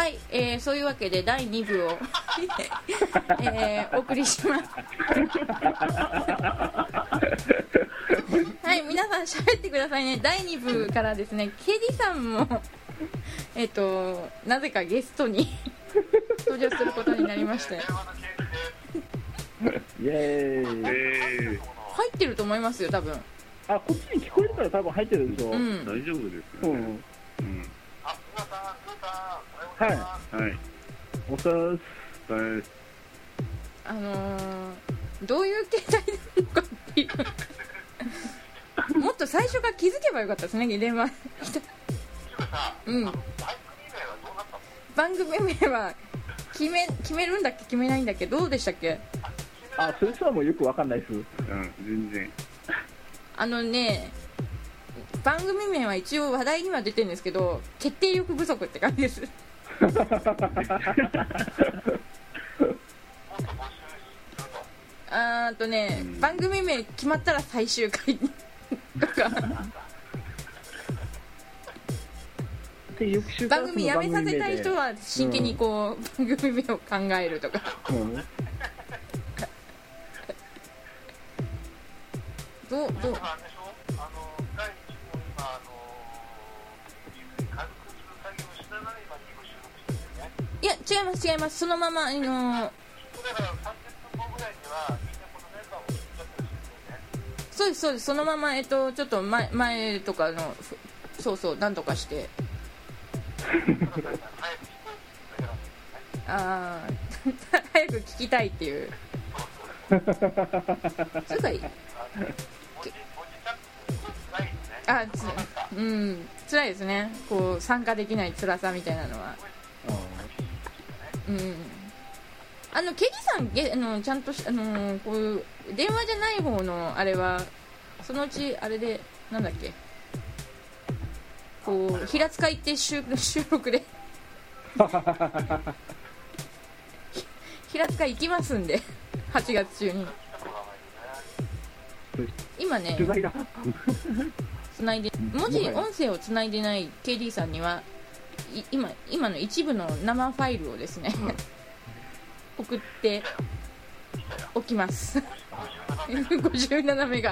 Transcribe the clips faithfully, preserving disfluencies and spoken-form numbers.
はい、えー、そういうわけでだいに部を、えー、お送りしますはい、皆さん喋ってくださいね。だいに部からですね、ケイディさんもえっとなぜかゲストに登場することになりましてイエーイ。 入ってると思いますよ、多分。 あ、こっちに聞こえるから多分入ってるでしょ。 うん、 大丈夫ですよね。 うん。うん、 あ、皆さん、スーさん、おはようございます。 はい。はい。 おさーす。 はい。 あのー、どういう形態なのかっていうもっと最初から気づけばよかったですね、電話うん。番組名は決め、決めるんだっけ決めないんだっけ、どうでしたっけ。 あ、それすらもよくわかんないです。うん、 全然。 あのね、番組名は一応話題には出てるんですけど、決定力不足って感じですあーとね、番組名決まったら最終回とか番組やめさせたい人は真剣にこう、うん、番組名を考えるとか、うん、どうどういや違います違います、そのままあのそうですそうです、そのままえっとちょっと前前とかのそうそうなんとかしてああ早く聞きたいっていうすごいあつうん辛いですね、こう参加できない辛さみたいなのは。うん、あのケリさんげあのちゃんとあのこういう電話じゃない方のあれはそのうちあれでなんだっけ、こう平塚行って収収録で平塚行きますんではちがつ中に今ねつないで文字音声をつないでない ケーディー さんには今, 今の一部の生ファイルをですね送っておきますごじゅうななメガ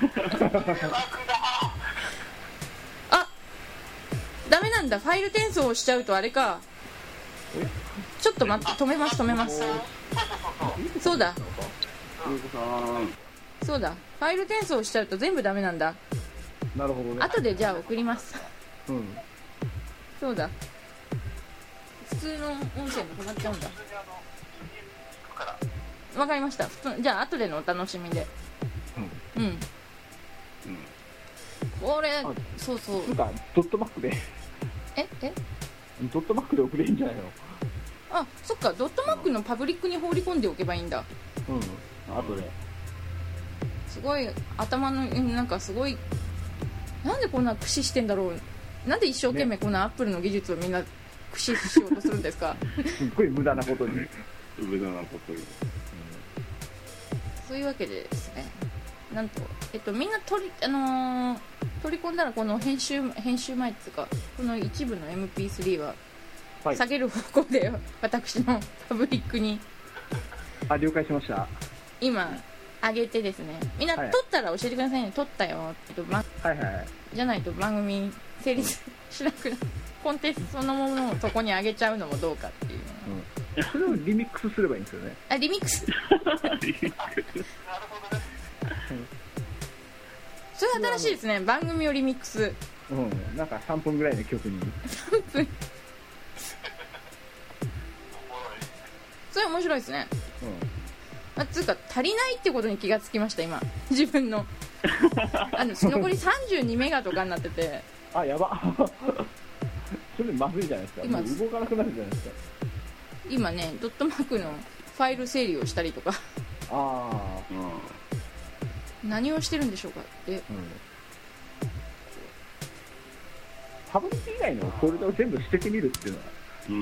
あ、ダメなんだ、ファイル転送をしちゃうとあれか。ちょっと待って、止めます止めます。そうだそうだ、ファイル転送しちゃうと全部ダメなんだ。 なるほどね。 後でじゃあ送ります。 うん、 そうだ、普通の音声も止まっちゃうんだ。わかりました。じゃあ後でのお楽しみで。うん、うん、これそうそうなんかドットマックでええドットマックで送れるんじゃないの。 あ、そっか、ドットマックのパブリックに放り込んでおけばいいんだ。 うん、後ですごい頭のなんかすごい、なんでこんな駆使してんだろう、なんで一生懸命こんなアップルの技術をみんな駆使しようとするんですかすっごい無駄なことに無駄なことに、うん、 そういうわけでですね、なんと、えっと、みんな取り、あのー、取り込んだらこの編集編集前っていうかこの一部の エムピースリー は下げる方向で、はい、私のパブリックにあ了解しました。 今上げてですね、みんな撮ったら教えてくださいね、はい、撮ったよってと、まはいはい、 じゃないと番組成立しなくなるコンテンツそのものをそこに上げちゃうのもどうかっていう、 うん、それをリミックスすればいいんですよね。 あ、リミックスそれ新しいですね、番組をリミックス。 うん、なんかさんぷんぐらいの曲にさんぷんそれ面白いですね。うん、あ、つうか足りないってことに気がつきました今自分のあの残りさんじゅうにメガとかになっててあ、やばそれまずいじゃないですか。今もう動かなくなるじゃないですか。 今ねドットマークのファイル整理をしたりとかああ、 うん、何をしてるんでしょうかって、うん、 パブリック以外のフォルダを全部捨ててみるっていうのは、 うん、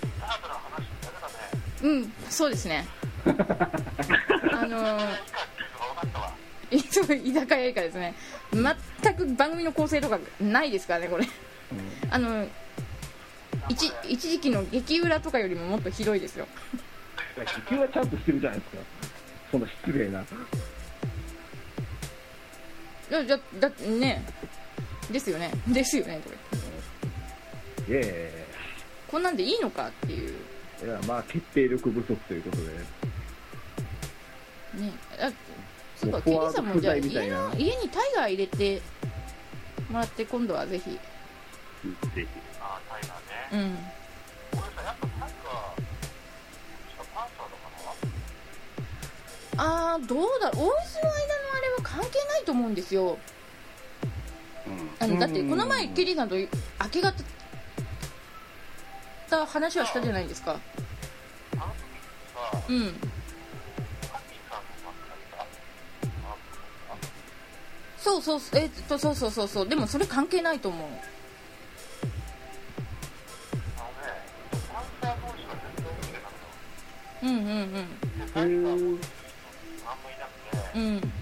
うん、そうですねあのー、いつも居酒屋以下ですね。全く番組の構成とかないですからねこれ、うん、あの一, 一時期の激裏とかよりももっとひどいですよ。 激裏はちゃんとしてるじゃないですか。そんな失礼な。 いやだだってねですよねですよねとか言って、いやいやいやこんなんでいいのかっていう。 いやまあ決定力不足ということでね。あそうか、ケリーさんもじゃあ家の家にタイガー入れてもらって今度はぜひ。 ぜひ。 ああ、タイガーね。 うん。 これさ、やっぱタイガー、パンサーとかな？ あーどうだ、大石の間のあれは関係ないと思うんですよ。あのだってこの前ケリーさんと明け方た話はしたじゃないですか。 あの時ってさ、 うん。 ハッピーさんのそうそうえっとそうそうそうそうでもそれ関係ないと思う。 あのね、パンサー同士は全然見てなかった。 うんうんうんで、タイガーもあんまいなくて、 うんうん。 有志メンバーって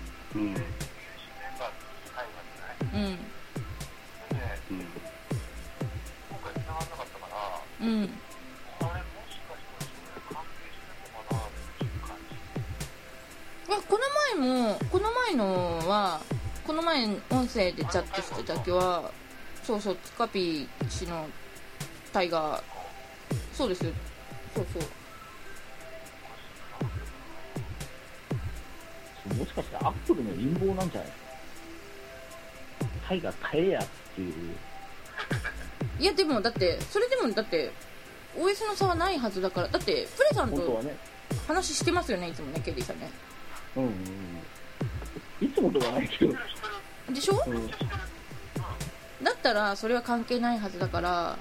タイガーじゃない？ うんで、 うん。 今回繋がんなかったから、 うんこれもしかしたらそれ関係してるのかなっていう感じ。 あこの前もこの前のはこの前音声でチャットした時はそうそうツカピー氏のタイガーそうですよそうそうもしかしてアップルの陰謀なんじゃないですか。タイガー耐えやっていう。 いやでもだってそれでもだって オーエス の差はないはずだからだってプレさんと本当はね。 話してますよねいつもねケリーさんねうんうんうん。いつもとはないけど。 でしょ、 うん。うん。 だったらそれは関係ないはずだから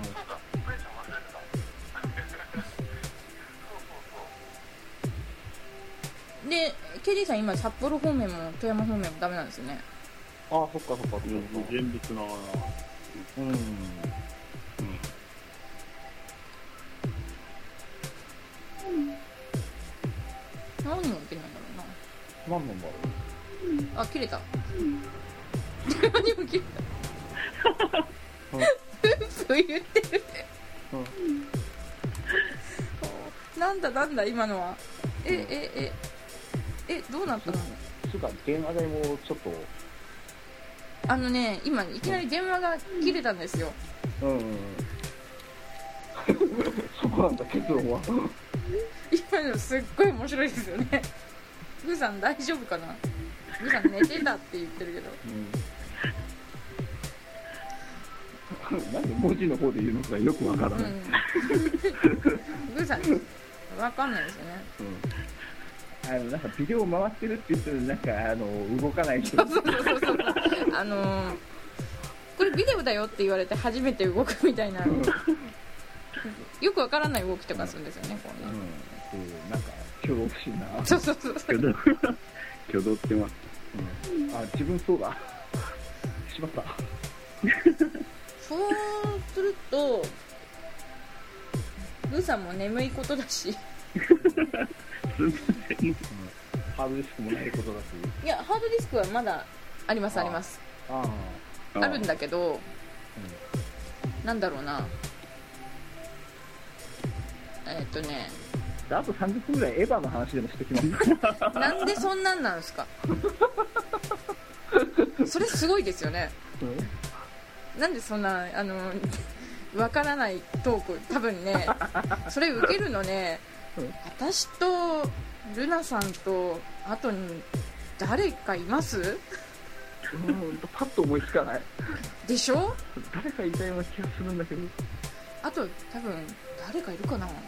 でケリーさん今札幌方面も富山方面もダメなんですよね。 ああ、そっかそっかそっか。 全部つながらない。 うん。 うん。 何がいけないんだろ何なんだろうな。あ切れた電話にも切れたうんプー言ってるう。うん。 なんだなんだ今のはええええどうなったの。 つうか電話代もちょっと。 あのね今いきなり電話が切れたんですよ。 うんうんうん。そこなんだ結論は。 今のすっごい面白いですよね。グーさん大丈夫かな。グーさん寝てたって言ってるけど。 うん。なんで文字の方で言うのかよくわからない。 うん、グーさんわかんないですよね。 うん。あのなんかビデオ回ってるって言ってるなんかあの動かない人。 そうそうそうそうあのー、これビデオだよって言われて初めて動くみたいなよくわからない動きとかするんですよね、こうね。 うん、そうなんか挙動不審な。 そうそうそう挙動挙動ってます。 うん、あ自分そうだ。しまった。 そうするとグーさんも眠いことだしすみません。 うん、ハードディスクもないことだし。 いやハードディスクはまだありますありますああ。 あるんだけど、なんだろうなえーっとねであとさんじゅっぷんぐらいエヴァの話でもしてきますなんでそんなんなんですかそれすごいですよね。なんでそんなあのわからないトーク多分ねそれ受けるのね私とルナさんとあとに誰かいますうんパッと思いつかないでしょ。 誰かいたような気がするんだけど。 あと多分誰かいるかな。 うん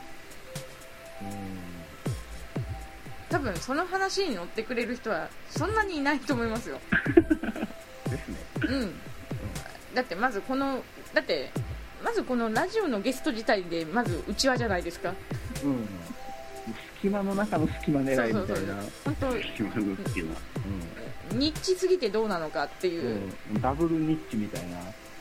多分その話に乗ってくれる人はそんなにいないと思いますよですね。 うんだってまずこのだってまずこのラジオのゲスト自体でまずうちわじゃないですか。 うん隙間の中の隙間狙いみたいな。 そうそうそう本当隙間の隙間。 ニッチすぎてどうなのかっていう、 うん、ダブルニッチみたいな。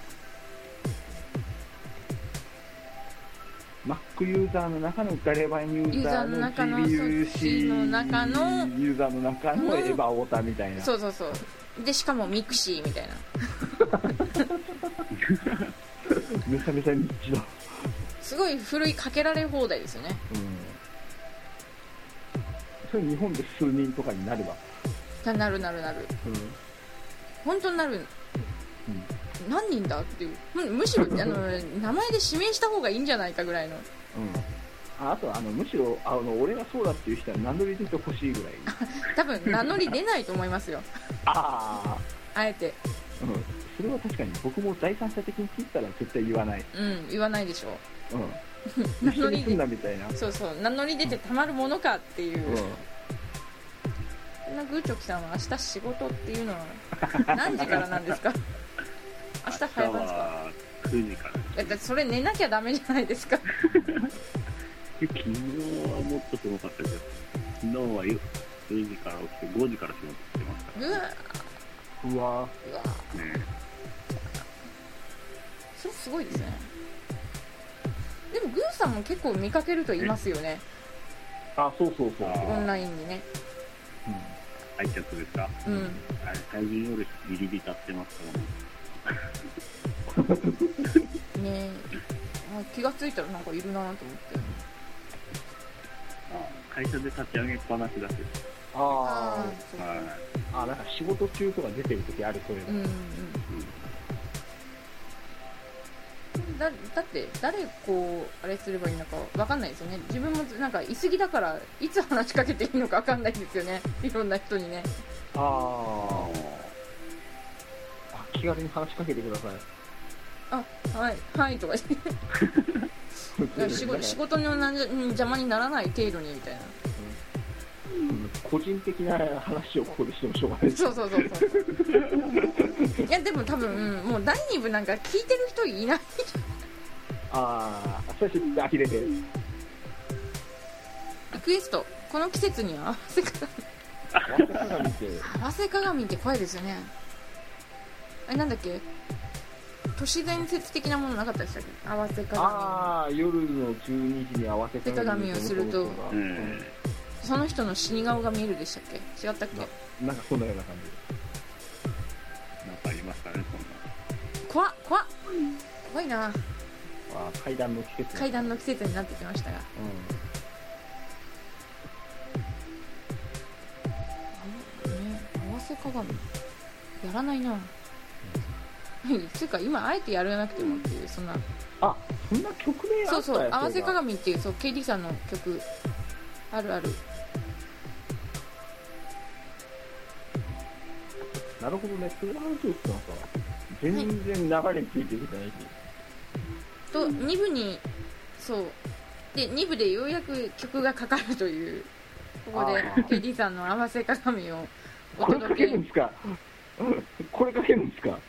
Mac ユーザーの中のガレバンユーザーの ジービーユーシーの中のユーザーの中のエヴァオタみたいな。 そうそうそうでしかもミクシーみたいなめちゃめちゃニッチだ。 すごいふるいかけられ放題ですよね。 うん。それ日本で数人とかになれば。 なるなるなる。 うん。 本当になる。 うん。 何人だっていう。むしろあの名前で指名した方がいいんじゃないかぐらいの。 うん。あ, あとあのむしろあの俺がそうだっていう人は名乗り出てほしいぐらい。 多分名乗り出ないと思いますよ。 ああ。 あえて。 うん。それは確かに僕も第三者的に聞いたら絶対言わない。 うん、言わないでしょう。 うん。 名乗り出みたいな。 そうそう、名乗り出てたまるものかっていう。うん。グーチョキさんは明日仕事っていうのは何時からなんですか？明日早番ですか？ くじから。 だってそれ寝なきゃダメじゃないですか。 昨日はもっとすごかったけど、昨日はくじから起きてごじから仕事してましたから、ね。 うわうわうわ、 ね、 それすごいですね。でもグーさんも結構見かけると言いますよね。 あ、そうそうそう。 オンラインにね。 うん。愛着ですか？ うん。 あれ、最近夜ビリビリ立ってますからね。 ねえ。あ、気がついたらなんかいるなと思って。 あ、会社で立ち上げっぱなしだけど。 ああ、はい。あ、なんか仕事中とか出てる時ある、そういうの。うんうん。 だ, だって誰こうあれすればいいのか分かんないですよね。自分もなんかいすぎだからいつ話しかけていいのか分かんないんですよね。いろんな人にね。 ああ、気軽に話しかけてください。 あ、はいはいとか仕, 事仕事の邪魔にならない程度にみたいな、 うん、個人的な話をここでしてもしょうがない。 そうそうそうそういやでも多分、うん、もうだいに部なんか聞いてる人いないああ、最初に呆れてリクエスト、この季節には合わせ鏡合わせ鏡って怖いですよね。あれなんだっけ、都市伝説的なものなかったでしたっけ？合わせ鏡。 ああ、夜のじゅうにじに合わせ鏡をすると、 うん、 その人の死に顔が見えるでしたっけ？違ったっけ？ な, なんかそんなような感じ。 なんかありましたね、そんな。 怖っ怖っ怖いなあ。 階段の季節階段の季節になってきましたが、うん、ね、合わせ鏡やらないな。つうか今あえてやらなくてもっていう、そんな、 あ、そんな曲名あったやつ。 そうそう、合わせ鏡っていう、そう ケーディー さんの曲あるある。 なるほどね、それはそうですか。全然流れついてきてないし、 とに部に、そうでに部でようやく曲がかかるという、ここで ケーディー さんの合わせ鏡をお届け。 これかけるんですかこれかけるんですか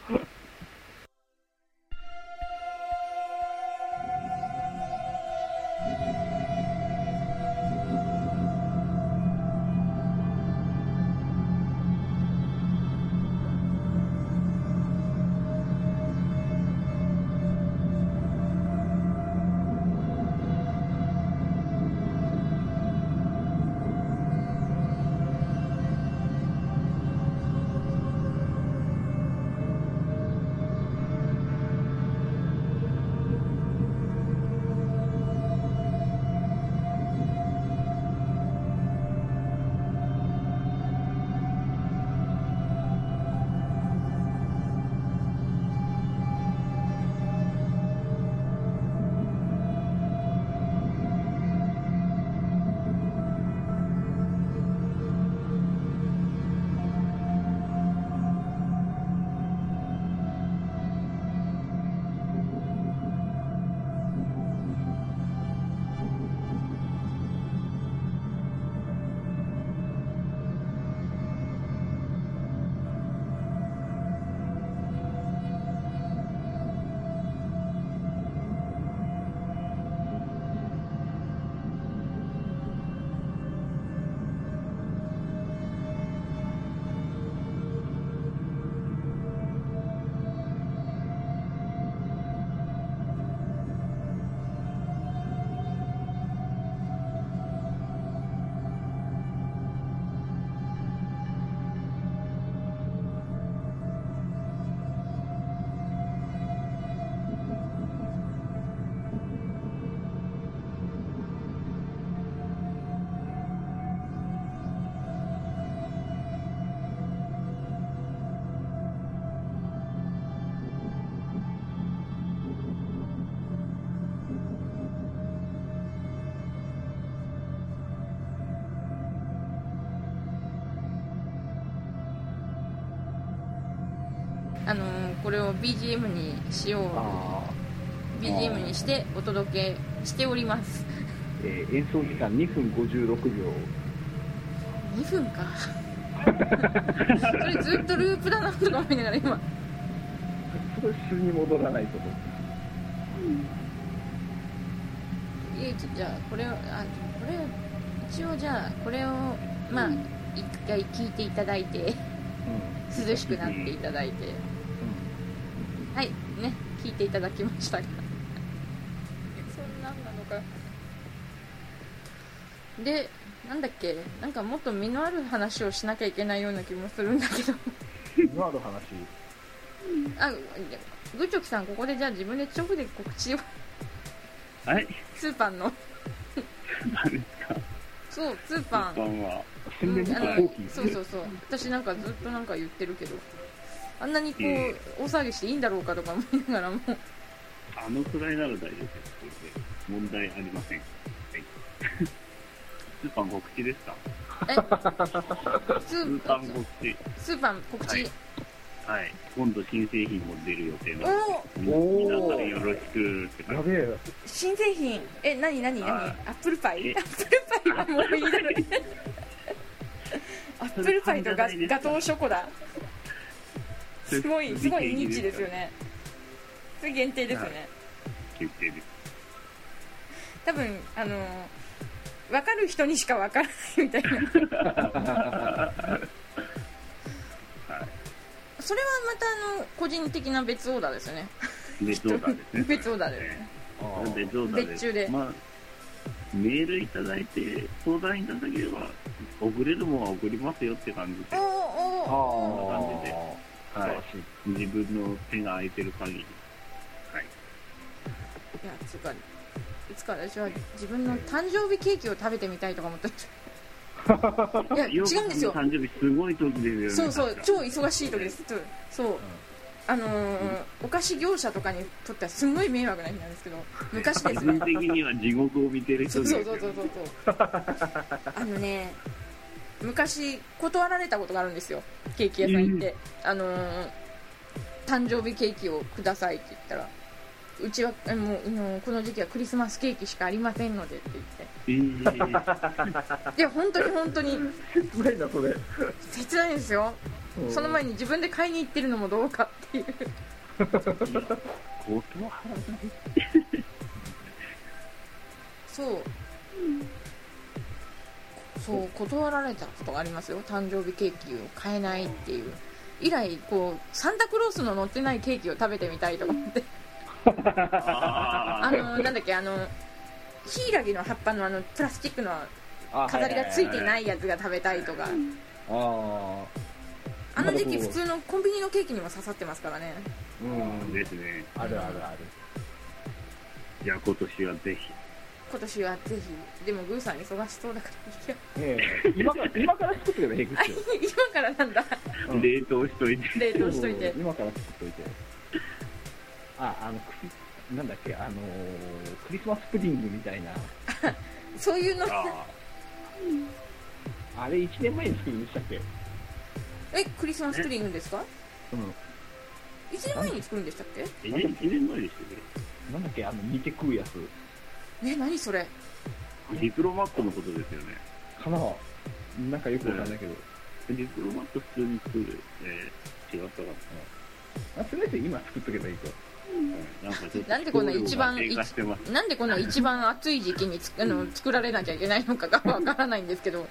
あのーこれを ビージーエム にしようあビージーエム にしてお届けしております。 ー、えー演奏時間にふんごじゅうろくびょう。 にふんかそれずっとループだなとか思いながら今それ素に戻らないと思う。 いやじゃあこれをあこれを一応じゃあこれをまあ一回聞いていただいてうん涼しくなっていただいてはいね聞いていただきましたがそんなんなのかでなんだっけなんかもっと身のある話をしなきゃいけないような気もするんだけどうんのある話。 あグチョキさんここでじゃあ自分で直で告知をはい。 スーパンの何ですか。 そうスーパンこんばんは。 宣伝うんあのと後期。 そうそうそう私なんかずっとなんか言ってるけどあんなにこう、 え大騒ぎしていいんだろうかとか思いながらもあのくらいなら大丈夫です。これで問題ありません。はい。スーパン告知ですか。 えススーーパン告知。 スーパン告知、 はいはい。今度新製品も出る予定なので、 お皆さんよろしくって感じ。 やべえ。 新製品え何何何はいアップルパイえアップルパイはもういいだろアップルパイとガガトーショコラすごいすごいニッチですよねそれ限定ですよね、 決定です。 多分あの分かる人にしか分からないみたいなそれはまたあの個人的な別オーダーですよね別オーダーですね。 別オーダーですねあー別オーダーです。 別注でまあ、メールいただいて、相談いただければ、送れるものは送りますよって感じで、 おーおーあこんな感じでー。 はい素晴らしい。 自分の手が空いてる限り、はい。 いやつうかいつか私は自分の誕生日ケーキを食べてみたいとか思っていや違うんですよ誕生日すごい時ですよね。 そうそう確か超忙しい時ですそうあのーお菓子業者とかにとってはすごい迷惑な日なんですけど昔ですね自分的には地獄を見てるそ人ですようそうそうそうそうあのね昔断られたことがあるんですよケーキ屋さん行って、あのー誕生日ケーキをくださいって言ったらうちはえもうもうこの時期はクリスマスケーキしかありませんのでって言ってえー、 いや本当に本当に切ないなそれ。 切ないですよその前に自分で買いに行ってるのもどうかっていう断らないそうそう断られたことがありますよ誕生日ケーキを買えないっていう以来こうサンタクロースの乗ってないケーキを食べてみたいと思ってああのなんだっけあのヒイラギの葉っぱのあのプラスチックの飾りがついてないやつが食べたいとかああの時期普通のコンビニのケーキにも刺さってますからねー。うん。 ですね。 あるあるある。 じゃあ今年はぜひ。 今年はぜひでもグーさん忙しそうだからいやええ今から今から作ってくれば平あ気ですよ。 今からなんだうん冷凍しといて。 冷凍しといて今から作っといて。あ、あのクリなんだっけあのークリスマスプディングみたいな。 そういうのああれいちねんまえに作るんでしたっけ？ えクリスマスプディングですかうん。 いちねんまえに作るんでしたっけあ。え、いちねんまえでしたっなんだっけあの煮て食うやつ。 え何それけ？ディプロマットのことですよね。 かな。なんかよくわかんないけど。 ディプロマット普通に作る。えー、違ったかあ、とりあえず今作っとけばいいと。 な。なんかちょっとなんでこんな一番低下してます。 なんでこの一番暑い時期につあの作られなきゃいけないのかがわからないんですけど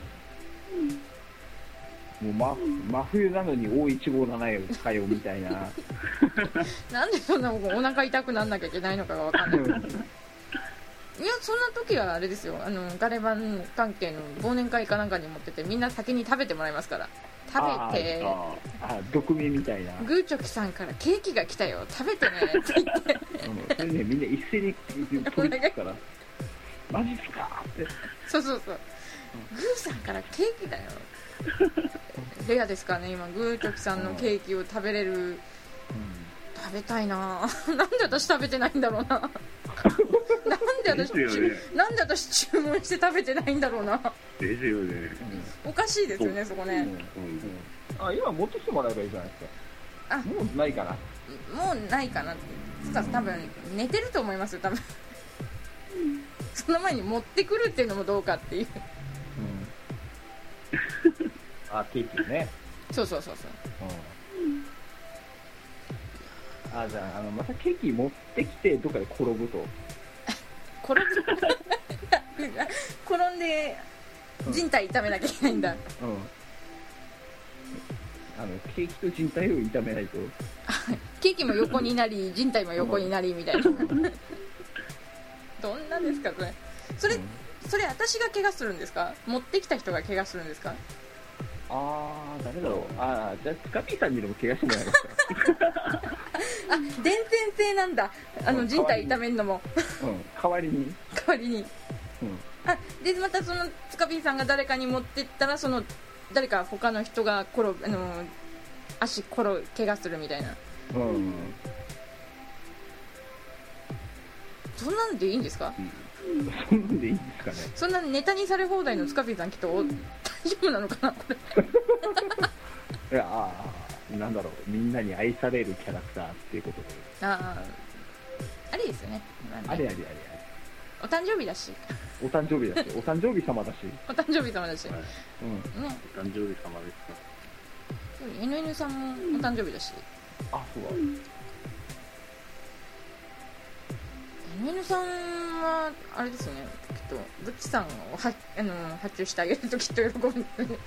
うん。もう、ま、真冬なのに オーいちごーなな よ使よみたいな。 なんでそんなお腹痛くなんなきゃいけないのかがわかんないいやそんな時はあれですよあのガレバン関係の忘年会かなんかに持っててみんな先に食べてもらいますから食べてああ、毒味みたいな。 グーチョキさんからケーキが来たよ食べてねって言ってうん。それね、みんな一斉に取りつくから。マジっすかって。 そうそうそうグーさんからケーキだよレアですからね今グーチョキさんのケーキを食べれる食べたいななんで私食べてないんだろうななんで私、 ですよねなんで私注文して食べてないんだろうなーですよね。 おかしいですよねそこね、 うんうん。 あ、今持ってきてもらえばいいじゃないですか。 あもうないかな。 もうないかなってつか多分寝てると思いますよ多分その前に持ってくるっていうのもどうかっていう、 うん、あケーキね。 そうそうそうそう、 うん、あじゃあ、あのまたケーキ持ってきてどっかで転ぶと転ぶ転んで人体痛めなきゃいけないんだ、 うん、あのケーキと人体を痛めないとケーキも横になり人体も横になりみたいなどんなですかそれそれ、うん、それ私が怪我するんですか？持ってきた人が怪我するんですか？ あー誰だろう。あーじゃあスカピーさんにでも怪我してもらいますかあ伝染性なんだあの、うん、人体痛めるのも、 うん、代わりに代わりに、うん、あでまたそのスカピーさんが誰かに持ってったらその誰か他の人が転あの足転怪我するみたいな、うん、そんなんでいいんですか？ うんそんなんでいいんですかね。 そんなネタにされ放題のスカピーさんきっと大丈夫なのかなこれいやあなんだろうみんなに愛されるキャラクターっていうことであああれですよね。 あれあれあれあれお誕生日だしお誕生日だしお誕生日様だしお誕生日様だし、はいうんね、お誕生日様ですか。 エヌエヌ さんもお誕生日だしあそうだ、 エヌエヌ さんはあれですよねきっとブッチさんをはあの発注してあげるときっと喜ぶんですよね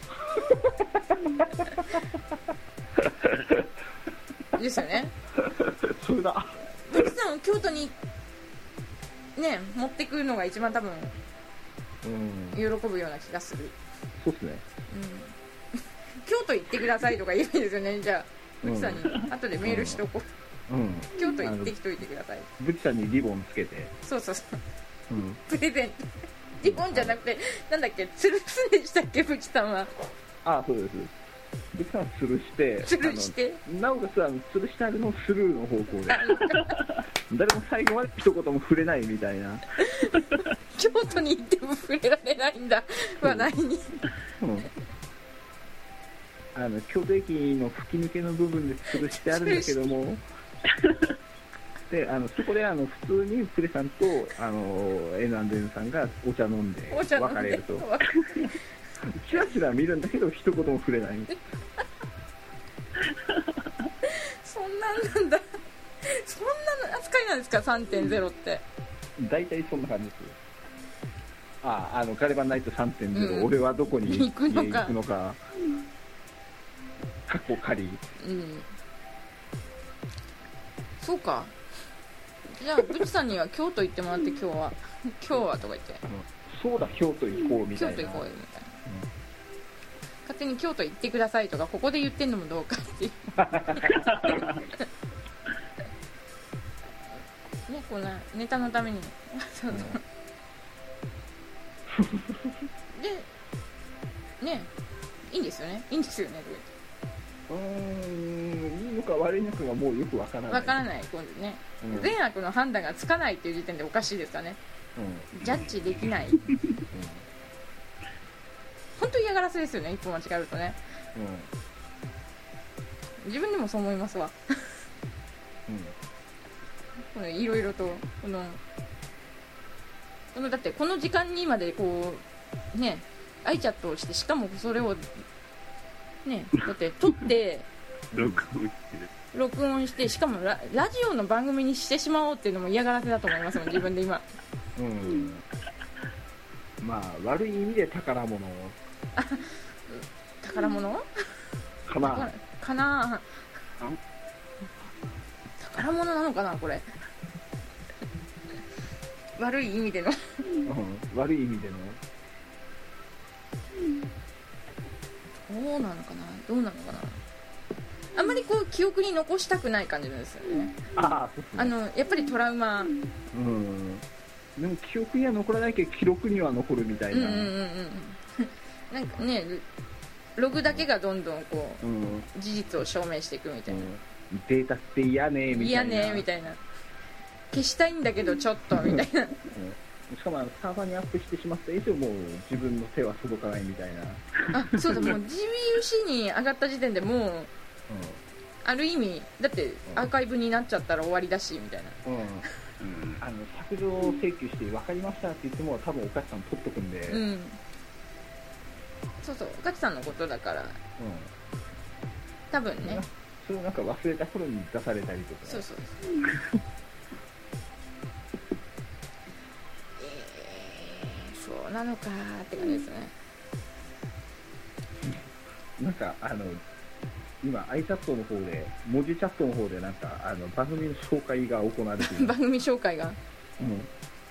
ですよね。 それだブッチさんを京都にね持ってくるのが一番多分、うん、喜ぶような気がする。 そうっすね、 うん、京都行ってくださいとか言えばいいですよね。じゃあブッチさんに後でメールしとこう、うんうん、京都行ってきといてください。 ブッチさんにリボンつけてそうそうそう、うん、プレゼントリボンじゃなくてなんだっけつるすでしたっけブッチさんは。 ああそうです。ブッチさんはつるしてつるしてなおかつあのつるしてあるのスルーの方向で誰も最後まで一言も触れないみたいな京都に行っても触れられないんだ話題に、うん、 あの京都駅の吹き抜けの部分で吊るしてあるんだけどもであのそこであの普通にプレさんとあの エヌアンドエヌ さんがお茶飲んで別れるとチラチラ見るんだけど一言も触れないそんなんなんだそんな扱いなんですか さんてんゼロ って大体そんな感じです。ああ、あのガレバンナイト さんてんゼロ、うん、俺はどこに行くのか、 行くのか過去仮、うん、 そうか。じゃあブチさんには京都行ってもらって今日は今日はとか言って、うん、 そうだ京都行こうみたいな京都行こうみたいな、うん、勝手に京都行ってくださいとかここで言ってんのもどうかっていうね、こんなネタのためにそうそうでねいいんですよねいいんですよねうーんいいのか悪いのかがもうよくわからないわからない今度ね、うん、善悪の判断がつかないっていう時点でおかしいですかね、うん、ジャッジできない、うん、本当嫌がらせですよね一歩間違えるとね、うん、自分でもそう思いますわいろいろとこのこのだってこの時間にまでこうねアイチャットをしてしかもそれをねだって撮って録音してしかも ラ, ラジオの番組にしてしまおうっていうのも嫌がらせだと思いますもん自分で今うんまあ悪い意味で宝物を宝物かなかな宝物なのかなこれ悪い意味での、 うん、悪い意味でのどうなのかなどうなのかなあんまりこう記憶に残したくない感じなんですよね。 ああそうですね。 あのやっぱりトラウマうんでも記憶には残らないけど記録には残るみたいな、うんうんうんうん、 なんかねログだけがどんどんこう、うん、事実を証明していくみたいな、 うん、データって嫌ねみたいな嫌ねみたいな消したいんだけどちょっとみたいな、うん、 しかもサーバーにアップしてしまった以上もう自分の手は届かないみたいなあそうだもう ジービーユーシー に上がった時点でもう、うん、 ある意味だってアーカイブになっちゃったら終わりだしみたいな、 うん、うん、あの削除請求して分かりましたって言っても多分おかちさん取っとくんで、 うん、そうそうおかちさんのことだから、うん、多分ねそれをなんか忘れた頃に出されたりとか、 そうそうえー、そうなのかーって感じですね。 なんかあの今 アイチャット の方で文字チャットの方でなんかあの番組の紹介が行われている番組紹介が、 うん、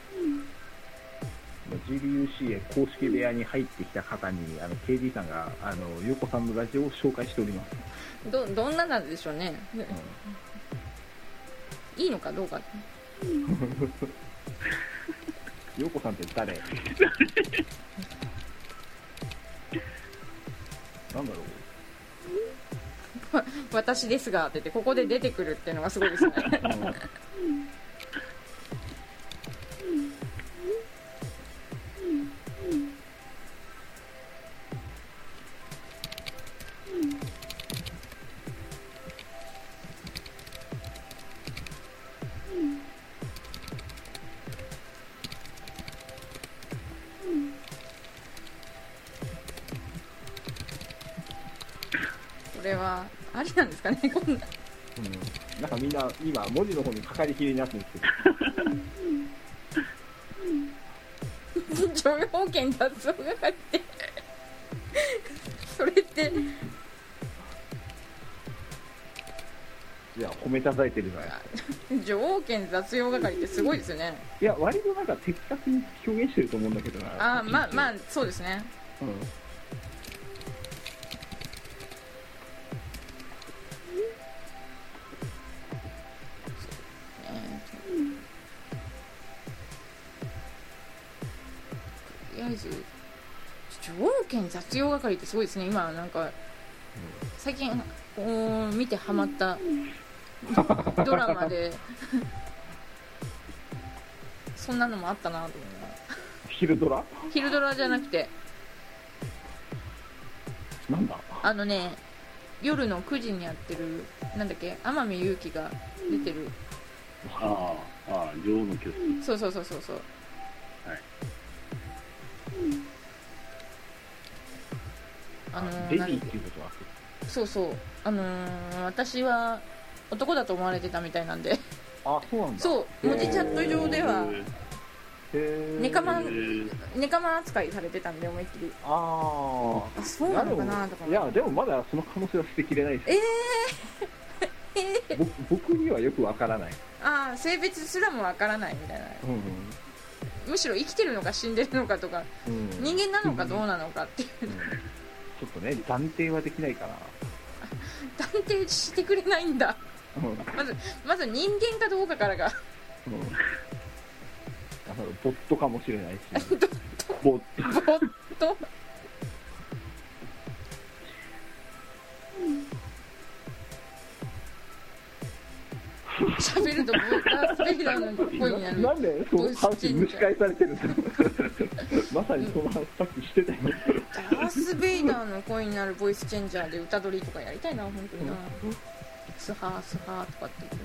ジービーユーシー へ公式部屋に入ってきた方にあの ケーディー さんがあのゆうこさんのラジオを紹介しております。 どどんななんでしょうね、うん、いいのかどうかゆうこさんって誰なんだろう私ですがって言ってここで出てくるっていうのがすごいですね、うんこれはありなんですかねこんな、うん、 なんかみんな今文字の方にかかりきりになってるんですけど徴用権脱走係ってそれっていや褒めたたいてるな女王権雑用係ってすごいですよね。 いや割となんか的確に表現してると思うんだけどな。 あまあまあそうですね、うん、とりあえず女王権雑用係ってすごいですね。今なんか最近こう見てハマったドラマでそんなのもあったなと思うな。 昼ドラ？ 昼ドラじゃなくてなんだあのね夜のくじにやってるなんだっけ天海祐希が出てるああああ女王のキスそうそうそうそうそうはい、 あのー、 ベビーっていうことはそうそうあのー、私は男だと思われてたみたいなんであそうなんだそう文字チャット上ではネカマネカマ扱いされてたんで思いっきりああそうなのかなとかいやでもまだその可能性は捨てきれないです。 えー、えー、 僕にはよくわからない。 ああ性別すらもわからないみたいな、うんうん、むしろ生きてるのか死んでるのかとか、うん、人間なのかどうなのかっていう、うん、ちょっとね断定はできないかな。 断定してくれないんだ、うん、まずまず人間かどうかからが、うん、 ボットかもしれないしボットボット喋るとダース・ベイダーの声になる。 なんでその話蒸し返されてるんだまさにその話さっきしてたよダース・ベイダーの声になるボイスチェンジャーで歌取りとかやりたいな本当にな。スハースハーとかって言って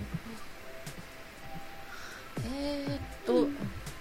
えーっとか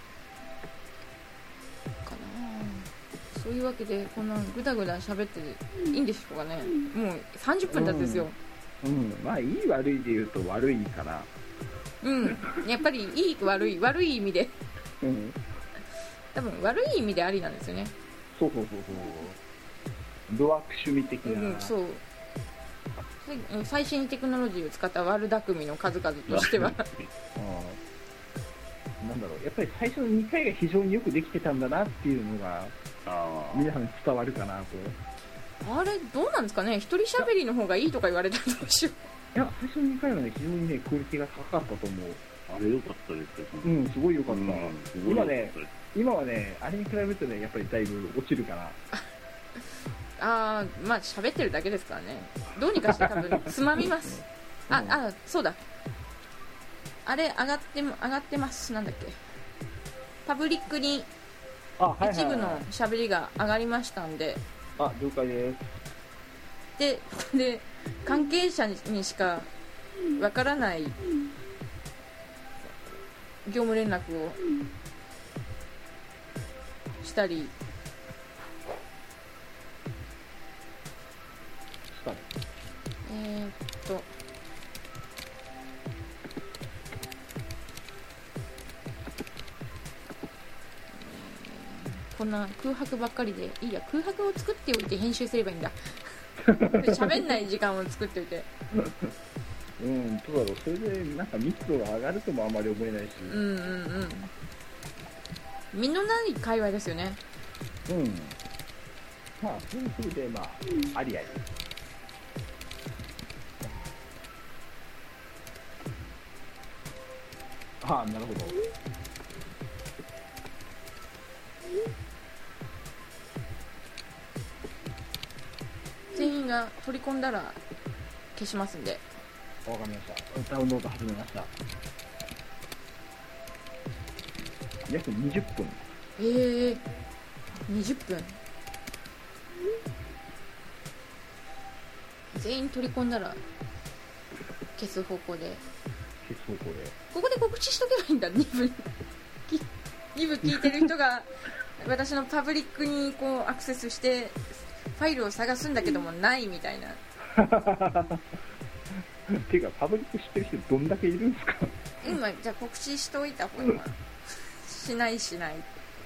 な。そういうわけでこんなグダグダ喋っていいんでしょうかね。もうさんじゅっぷん経つですよ。 うん、うん、まあいい悪いで言うと悪いかな。 うんやっぱりいい悪い悪い意味で、うん、多分悪い意味でありなんですよね。 そうそうそうそうドア趣味的な、うん、 そう最新テクノロジーを使った悪巧みの数々としてはなんだろうやっぱり最初のにかいが非常によくできてたんだなっていうのが皆さんに伝わるかなと。 あれどうなんですかね。一人喋りの方がいいとか言われたらどうしよう。いや最初のにかいはね非常にねクオリティが高かったと思う。 あれ良かったですよ。 うんすごい良かった、うん、今ね今はねあれに比べるとねやっぱりだいぶ落ちるかなあーまあ喋ってるだけですからね。どうにかして多分つまみますああそうだあれ上がっても上がってますなんだっけパブリックに一部の喋りが上がりましたんで。 あ了解です。 でで関係者にしかわからない業務連絡をしたりしたね。 えー、っとこんな空白ばっかりでいいや、空白を作っておいて編集すればいいんだ喋んない時間を作っておいてうん、どうだろう、それでなんか密度が上がるともあまり思えないし、 うんうんうん身のない会話ですよね。 うん、まあそれはそれでまあ、ありあり。ああ、なるほど。 全員が取り込んだら消しますんで。 わかりました。ダウンロード始めました。約にじゅっぷん。 えー、にじゅっぷん。全員取り込んだら消す方向で。 消す方向で。 ここで告知しとけばいいんだ。にぶにぶ聞いてる人が私のパブリックにこうアクセスしてファイルを探すんだけどもないみたいなていうかパブリック知ってる人どんだけいるんですか今じゃあ告知しといた方がしないしない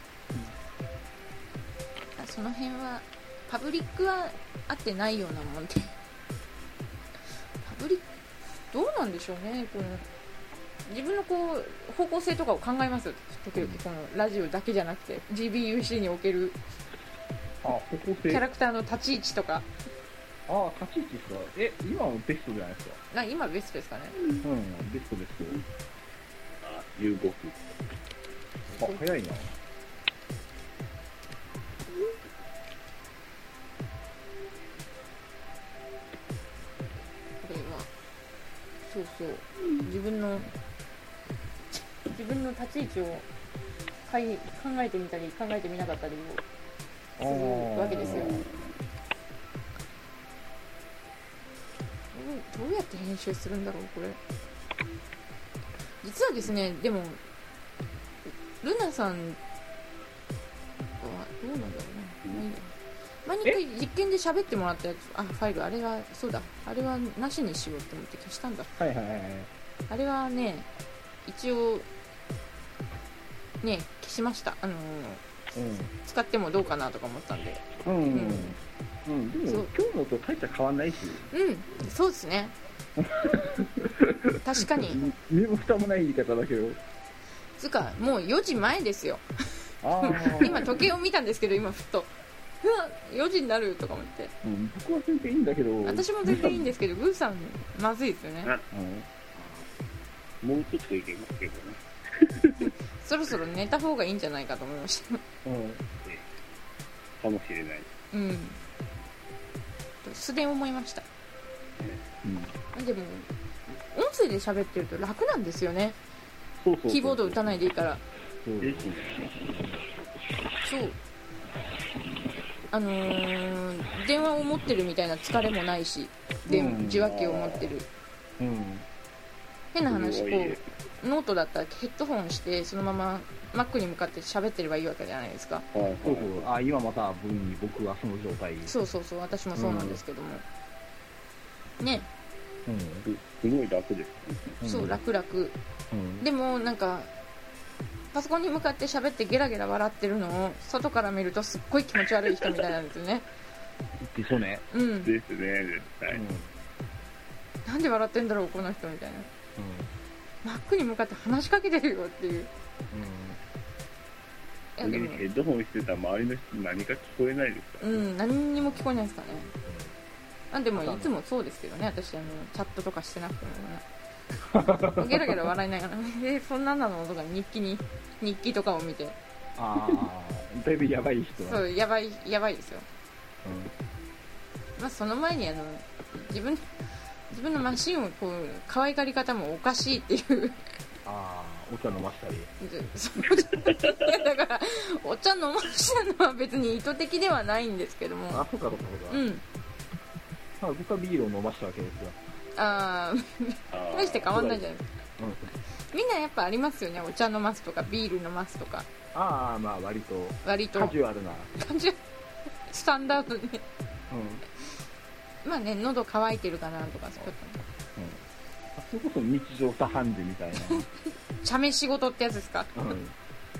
その辺はパブリックは合ってないようなもんでパブリックどうなんでしょうね。この自分のこう方向性とかを考えますよ時々。このラジオだけじゃなくて ジービーユーシー におけるあ方向性キャラクターの立ち位置とか。 ああ、立ち位置ですか。え、今はベストじゃないですか。 な今ベストですかね。 うん、ベストベスあ、遊牧。 ト。あ、早いな。 これはそうそう自分の自分の立ち位置をかい考えてみたり考えてみなかったりをするわけですよ。どうやって編集するんだろうこれ。実はですね、でもルナさんはどうなんだろうな、前に一回実験で喋ってもらったやつ、あファイルあれがそうだ、あれはなしにしようと思って消したんだ。 はいはいはい。 あれはね一応ね消しました。あのーうん、 使ってもどうかなとか思ったんで。 うん、うんうんうん、でも今日のと大した変わんないし。 うん、そうですね確かに身も蓋もない言い方だけどつうかもうよじまえですよあ今時計を見たんですけど今ふっとうわよじになるとか思って、 うん、僕は全然いいんだけど私も全然いいんですけどグーさんまずいですよね。 うん、もうちょっといけますけどねそろそろ寝た方がいいんじゃないかと思いましたうん、 かもしれない。 うん素で思いました、うん、でも音声で喋ってると楽なんですよね。 そうそうそうキーボード打たないでいいから。 そうですね。 そうあのー、電話を持ってるみたいな疲れもないし、でうん受話器を持ってる、 うん、 変な話こすごいうノートだったらヘッドホンしてそのまま Mac に向かって喋ってればいいわけじゃないですか。 はいはい、 そうそうあ今また分に僕はその状態。 そうそうそう私もそうなんですけども、うん、ね、 うん、 すごい楽です、 うん、 そう楽々、 うん、 でもなんかパソコンに向かって喋ってゲラゲラ笑ってるのを外から見るとすっごい気持ち悪い人みたいなんですよね。 でそうね、 うんですね絶対、 うん、 なんで笑ってんだろうこの人みたいな、うん、Mac に向かって話しかけてるよっていう、 うん、いやでもヘッドホンしてたら周りの人何か聞こえないですか。 うん何にも聞こえないですかね。あでもいつもそうですけどね私あのチャットとかしてなくてもねゲラゲラ笑いながらえー、そんなんなのとか日記に日記とかを見てああだいぶやばい人そうやばいやばいですよ、 うん、 まあその前にあの自分自分のマシンをこう可愛がり方もおかしいっていうああお茶飲ましたりそうだからお茶飲ましたのは別に意図的ではないんですけどもあそうかそうかそうかうんまあ、僕はビールを飲ましたわけですよ。 ああ大して変わんないじゃないですか、うん、みんなやっぱありますよね、お茶飲ますとかビール飲ますとか。 ああまあ割と割とカジュアルなカジュアルスタンダードね、 うん、 まあね、喉乾いてるかなとかそういうこと、 うん、それこそ日常茶飯事みたいな茶飯仕事ってやつですか、 うん、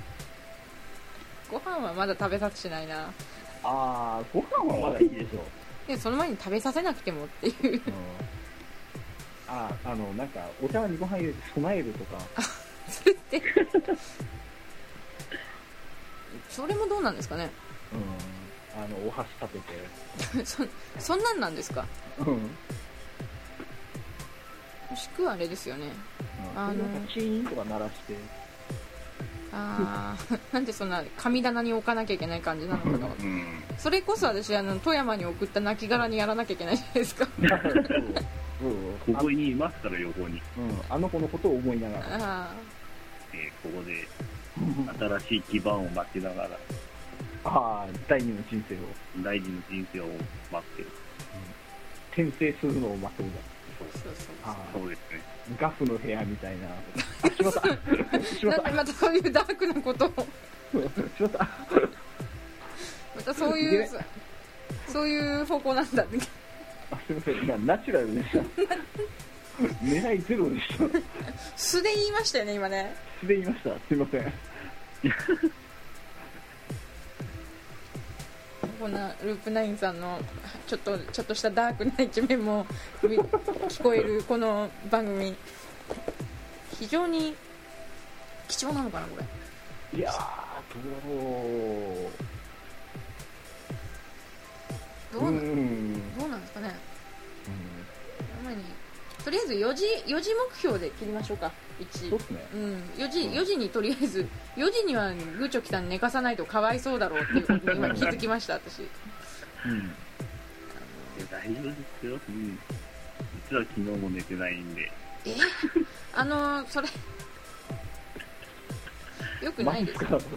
ご飯はまだ食べさせしないな。 ああご飯はまだいいでしょう。 でその前に食べさせなくてもっていう、うん、 ああのなんかお茶碗にご飯入れて備えるとかそれってそれもどうなんですかね、 うん、あのお箸立ててそ, そんなんなんですか、 うん、 もしくはあれですよね、 うん、あのチーンとか鳴らして、 ああなんでそんな神棚に置かなきゃいけない感じなのかが、うん、それこそ私あの富山に送った亡骸にやらなきゃいけないじゃないですかここにいますから横に、 うん、あの子のことを思いながら、 あ、えー、ここで新しい基盤を待ちながらああ第二の人生を第二の人生を待ってる、 うん、転生するのを待ってるんだ。 そうそうそうあそうですね、 ガフの部屋みたいなあしまったしまったなんでまたそういうダークなことをしまったまたそういうそういう方向なんだね。 あすいません、今ナチュラルでした狙いゼロでした素で言いましたよね今ね。 素で言いました、すいませんこんなループナインさんのちょっとちょっとしたダークな一面も聞こえるこの番組、非常に貴重なのかなこれ。 いやーどうどうな、うん、どうなんですかね、うん、前にとりあえずよじ、よじ目標で切りましょうか。いち、 そうですね、 うん、よじ、よじにとりあえずよじにはグーチョキさん寝かさないとかわいそうだろうっていうことに今気づきました私、うん、 大丈夫ですよ、うん、実は昨日も寝てないんで。 えあのー、それよくないですか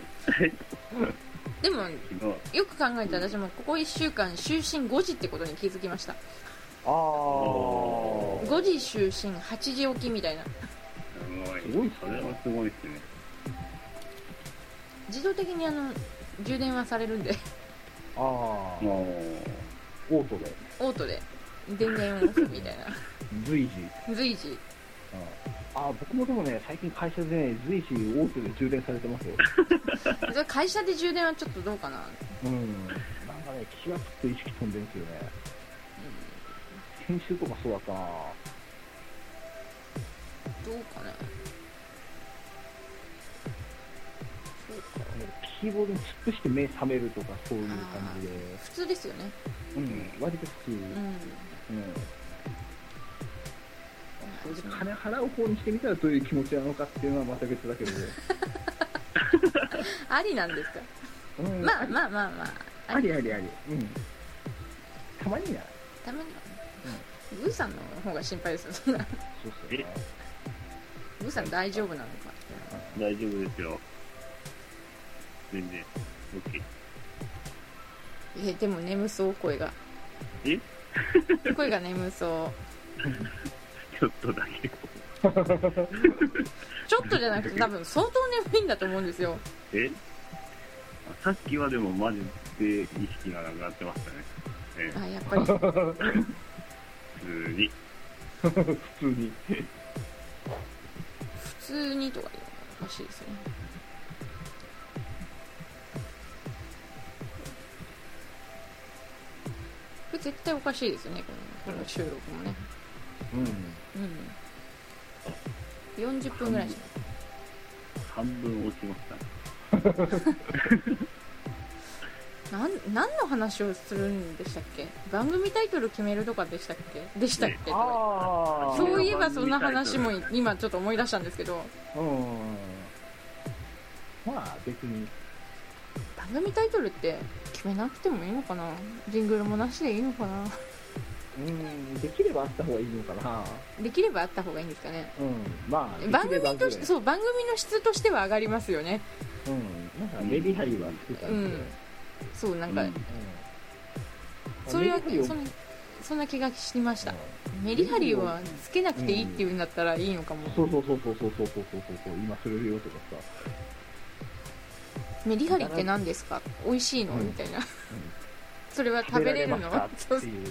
でもよく考えたら私もここいっしゅうかん就寝ごじってことに気づきました。 あごじ就寝はちじ起きみたいな。 すごい、それはすごいですね。 自動的にあの充電はされるんでああオートでオートで電源を押すみたいな随時随時ああ僕もでもね最近会社でね随時オートで充電されてますよそれ会社で充電はちょっとどうかな。 うんなんかね気がつくと意識飛んでるんですよね、うん、先週とかそうだったな。 どうかな。 キーボードに突っ伏して目覚めるとかそういう感じで普通ですよね。 うん割と普通、うんうんそれで金払う方にしてみたらどういう気持ちなのかっていうのはまた別だけどありなんですか、うん、まあまあまあまあありありあり、うん、たまにはたまには、うん、グーさんの方が心配ですよそんな。そうそうね、グーさん大丈夫なのか。 大丈夫ですよ全然 OK。 えでも眠そう声が。 え声が眠そうちょっとだけちょっとじゃなくて多分相当眠いんだと思うんですよ。 えさっきはでもマジで意識がなくなってましたね、えあやっぱり普通に普通に普通にとか言うのおかしいですよね。これ絶対おかしいですよねこの、この収録もね。うん、うん、よんじゅっぷんぐらいしか半分落ちましたなん何の話をするんでしたっけ。番組タイトル決めるとかでしたっけでしたっけ、ね、あそういえばそんな話も今ちょっと思い出したんですけど、 うんまあ別に番組タイトルって決めなくてもいいのかな。ジングルもなしでいいのかな。 うんできればあった方がいいのかな。 できればあった方がいいんですかね。 うんまあ番組としてそう番組の質としては上がりますよね。 うんなんかメリハリはつけたんで、うん、 そうなんか、うんうん、それはそのそんな気がしました、うん、メリハリはつけなくていいっていうんだったらいいのかも、うん、 そうそうそうそうそうそうそうそうそう今それよとかさメリハリって何ですか美味しいの、うん、みたいな、うん、それは食べれるのっていう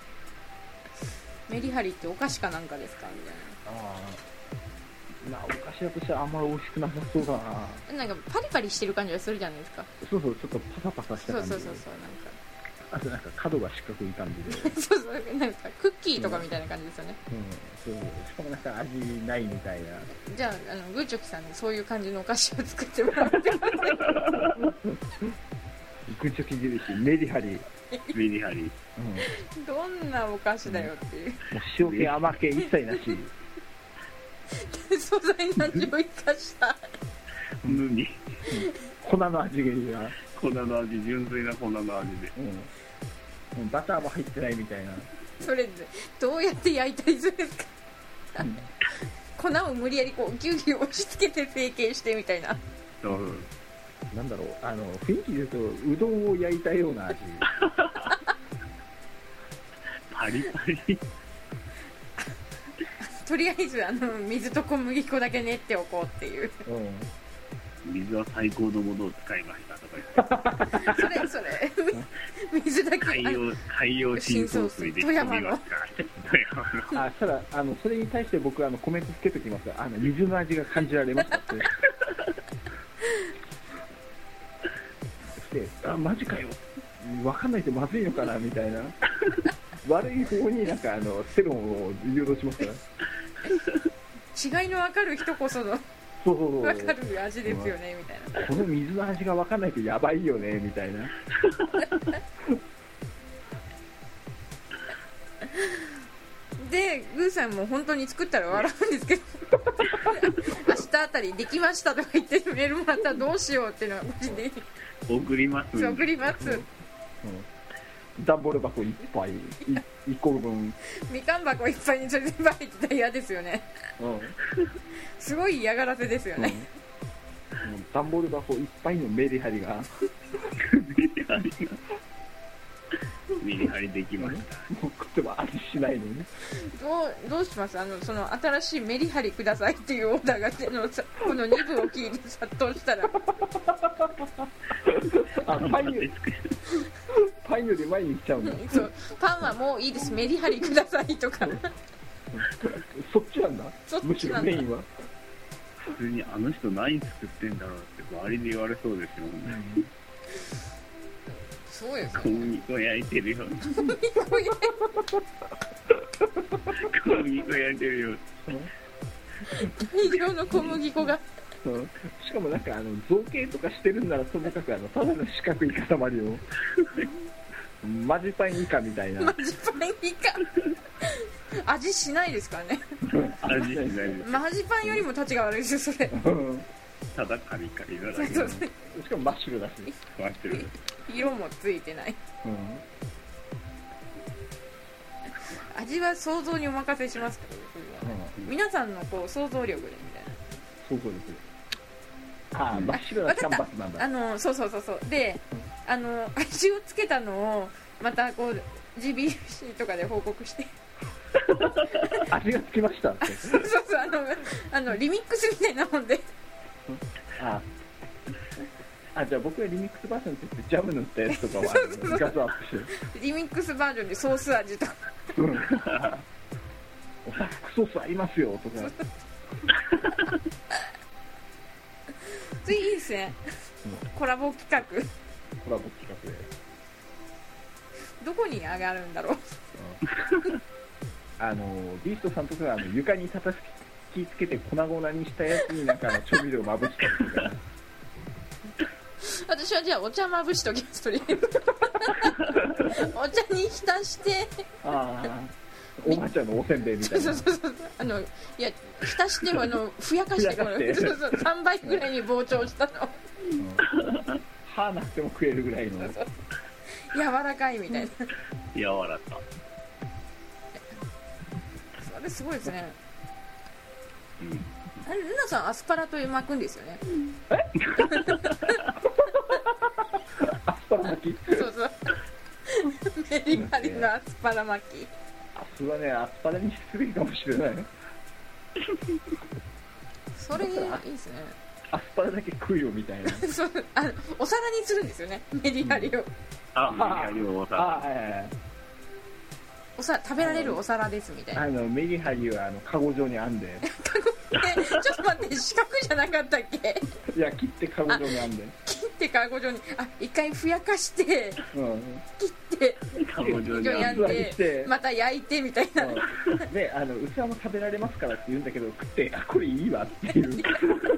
メリハリってお菓子かなんかですかみたいな。ああ、まあお菓子だとしたらあんまり美味しくなさそうだな。 なんかパリパリしてる感じがするじゃないですか。 そうそう、ちょっとパサパサした感じ。 そうそうそうそう、なんかあとなんか角が四角い感じでそうそう、なんかクッキーとかみたいな感じですよね。 うん、うん、そう、しかもなんか味ないみたいな。 じゃあ、あのグーチョキさんにそういう感じのお菓子を作ってもらってますグーチョキ印メリハリメリハリ、 うん、どんなお菓子だよっていう、 うん、もう塩気甘気一切なし素材の味を生かした何粉の味が粉の味、純粋な粉の味で、 うん、バターも入ってないみたいな。 それどうやって焼いたりするんですか、うん、粉を無理やりこうギュギュ押し付けて成形してみたいな、 うん、 なんだろう、あの雰囲気で言うとうどんを焼いたような味パリパリとりあえずあの水と小麦粉だけ練っておこうっていう、 うん、水は最高のものを使いましたとか言ってそれそれ水だけ海洋海洋深層水で富山のあ、ただあのそれに対して僕あのコメントつけときますが、あの水の味が感じられますってで、あ、マジかよ、分かんないとまずいのかなみたいな悪い方になんかあのセロンを誘導しますから違いの分かる人こそのそうそうそう分かる味ですよねみたいな、 この水の味が分かんないとやばいよねみたいなでグーさんも本当に作ったら笑うんですけど明日あたりできましたとか言ってメールもらったらどうしようっていうのが個人的に送ります、 送ります、うんうん、 段ボール箱いっぱいいっこぶんみかん箱いっぱいにそれ全部入ってたら嫌ですよね、うん、すごい嫌がらせですよね、 うん、段ボール箱いっぱいのメリハリがメリハリがメリハリできました。 もう食っても味しないのね。 どうどうします？あのその新しいメリハリくださいっていうオーダーがのこのにぶを聞いて殺到したらあ、パンよりパンより前に来ちゃうんだ。 そうパンはもういいですメリハリくださいとかそっちなんだ。むしろメインは普通にあの人何作ってんだろうって周りで言われそうですよね、うん、 そうですね、 小麦粉焼いてるよ小麦粉焼いてるよ大量の小麦粉がうん、しかもなんかあの造形とかしてるんならともかくあのただの四角い塊をマジパンイカみたいな。 マジパンイカ味しないですからね味しないです。 マジパンよりも立ちが悪いですよそれただカリカリだだけ。 しかもマッシュルだしマッシュル色もついてない、うん、味は想像にお任せしますけど、うん、皆さんのこう想像力でみたいな。 想像力でああ、真っ白なキャンバスなんだ。 あのそうそうそうそうで、あの味をつけたのをまたこう ジービーシー とかで報告して味がつきましたってそうそうそう、あのあのリミックスみたいなもんでああ、じゃあ僕がリミックスバージョンって言ってジャム塗ったやつとかはそうそうそうガスアップしてリミックスバージョンでソース味とかうん、おさふくソースありますよとかいいですね、うん、コラボ企画コラボ企画でどこに上がるんだろう、 うん、あのビーストさんとかはあの床に叩きつけて粉々にしたやつになんかあの調味料まぶしたりとか私はじゃあお茶まぶしときますとりあえずお茶に浸してああおばあちゃんのおせんべいみたいな。 そうそうそう、あのいや浸してもあのふやかしてからそうそうさんばいぐらいに膨張したの、うん、 歯なくても食えるぐらいのそうそう柔らかいみたいな柔らかそれすごいですね、 うん、 あれルナさんアスパラと巻くんですよね。 えアスパラ巻きそうそうメリハリのアスパラ巻き。 あ、それはね、アスパラにすべきかもしれない。 それいいですね。 アスパラだけ食うよみたいな。 そうあのお皿にするんですよね、メリハリを。 あ、メリハリをお皿。 あ、はいはいはい。 お皿食べられるお皿ですみたいな。 あのメリハリはあのカゴ状に編んで。 カゴってちょっと待って、四角じゃなかったっけ？ いや、切ってカゴ状に編んで。 切ってカゴ状に、あ、一回ふやかして、うん、切ってカゴ状に編んで、また焼いてみたいな。うん、 で、あの器も食べられますからって言うんだけど、食ってあ、これいいわっていう。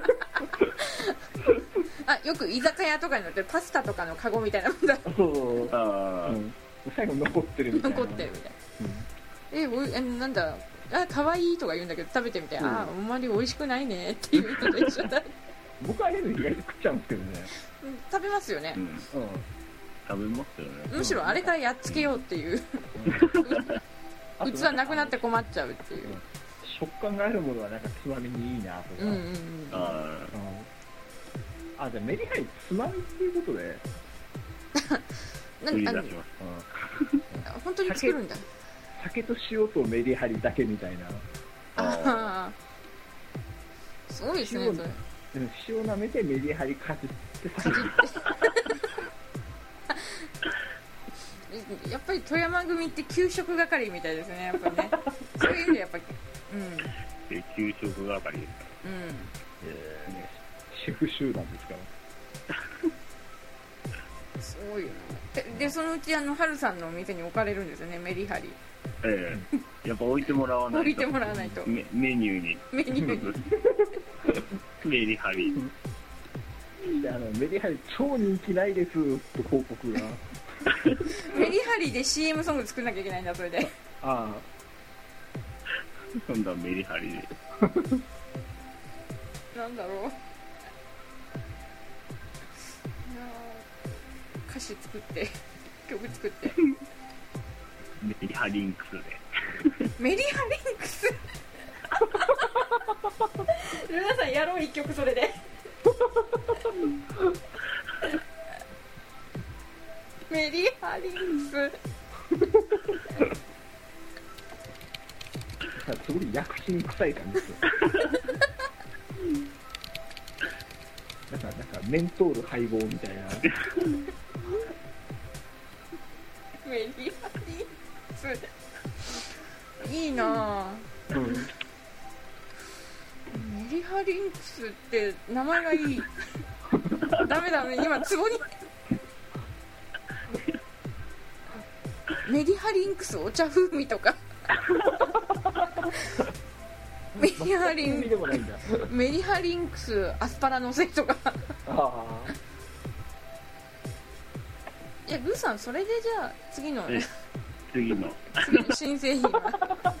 あ、よく居酒屋とかに乗ってるパスタとかのカゴみたいなもんだ。 そうあ、うん、最後残ってるみたいな。 残ってるみたいな。うん、え、おえなんだ。あ、可愛いとか言うんだけど食べてみて、うん、あ、あんまり美味しくないねっていうのと一緒だ。 僕はあれの意外と食っちゃうんですけどね。 うん、食べますよね。うん、うん、 食べますよね。 むしろあれからやっつけようっていう。うん、器なくなって困っちゃうっていう。うん、 食感があるものはなんかつまみにいいなとか。うんうんうん。ああ、じゃあメリハリつまみっていうことで。 何何？本当に作るんだ。 酒と塩とメリハリだけみたいな。 ああ、すごいですね。それ塩舐めてメリハリかじってかじってやっぱり富山組って給食係みたいですね、やっぱね。そういう意味でやっぱり、うん。 給食係ですから。うん。 えーね、シェフ集団ですから。 すごいよな。で、でそのうちあのハルさんのお店に置かれるんですよね、メリハリ。 ええ、やっぱ置いてもらわないと。 置いてもらわないと。 メ, メニューに。 メニューに。 メリハリ。 で、あのメリハリ超人気ないですと広告が。 メリハリで シーエム ソング作んなきゃいけないんだ、それで。 ああ。 今度はメリハリで。 なんだろう。いや歌詞作って曲作って。 メリハリンクスで。 メリハリンクス。ルナさんやろう一曲それで。メリハリンクス。すごい薬師に臭い感じですよ。なんかなんかメントール配合みたいな。 メリハリンクスいいなぁ、うん、メリハリンクスって名前がいい。ダメだね、今ツボに。メリハリンクスお茶風味とか。メリハリンメリハリンクスアスパラのせとか。あいや、ルーさんそれでじゃあ次の次の次の新製品は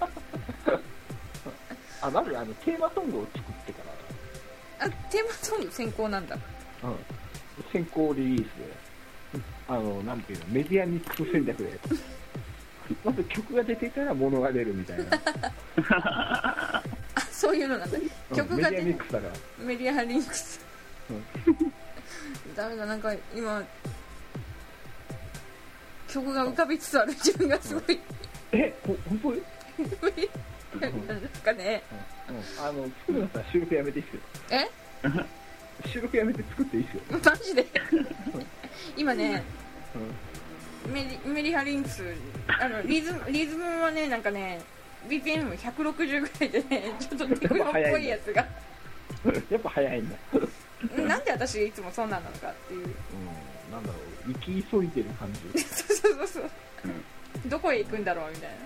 あ、まずあのテーマソングを作ってから。あ、テーマソング先行なんだ。 うん、先行リリースで、あのなんていうの、メディアミックス戦略でまず曲が出てから物が出るみたいな。 あ、そういうのなんだ。曲が出て、 メディアミックスだから。 メディアリンクス。うん、ダメだ、なんか今曲が浮かびつつある自分がすごい。 え、ほ本当に？ なんかね、 うんうん、あの作るのさ、収録やめていいっすよ。 え？ 収録やめて作っていいっすよ。 マジで？今ね、うん、メリメリハリンクス、あのリズムリズムはね、なんかね ビーピーエムひゃくろくじゅう ぐらいでね、ちょっとテクノっぽいやつが。 やっぱ早いんだ。 なんで私がいつもそんなんなのかっていう。うん、 なんだろう、行き急いでる感じ。 そうそうそうそう、うん、どこへ行くんだろうみたいな、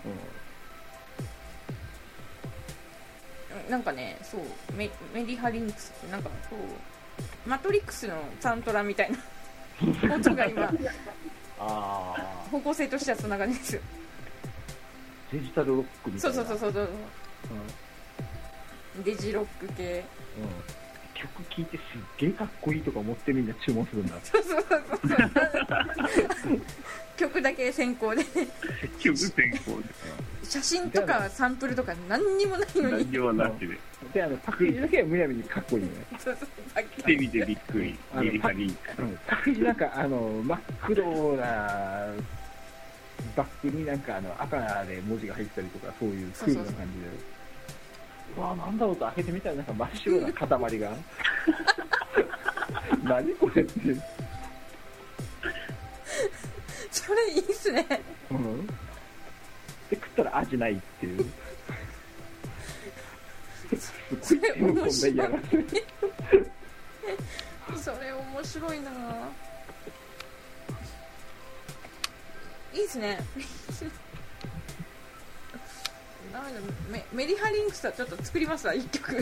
うん、なんかね、そう メ, メリハリンクスってなんかこうマトリックスのサントラみたいな音が今あ方向性としてはそんな感じですよ。 デジタルロックみたいな。 そうそうそうそう、うん、デジロック系、うん、 曲聴いてすっげえかっこいいとか思ってみんな注文するんだ。 そうそうそうそう曲だけ先行で曲先行で写真とかサンプルとか何にもないのに、 何にもなしで、 で、あのパッケージだけはむやみにかっこいいね。 そうそう、パッケージ来てみてびっくり。メリハリンクス、 パッケージなんかあの真っ黒なバックになんかあの赤で文字が入ったりとか、そういうクールな感じで、うわなんだろうと開けてみたらなんか真っ白な塊が何これって、 それいいっすね。 うん、で食ったら味ないっていうそれ面白い。 いやそれ面白いな。いいっすね。ダメだ、メ, メリハリンクスはちょっと作りますわ、一曲。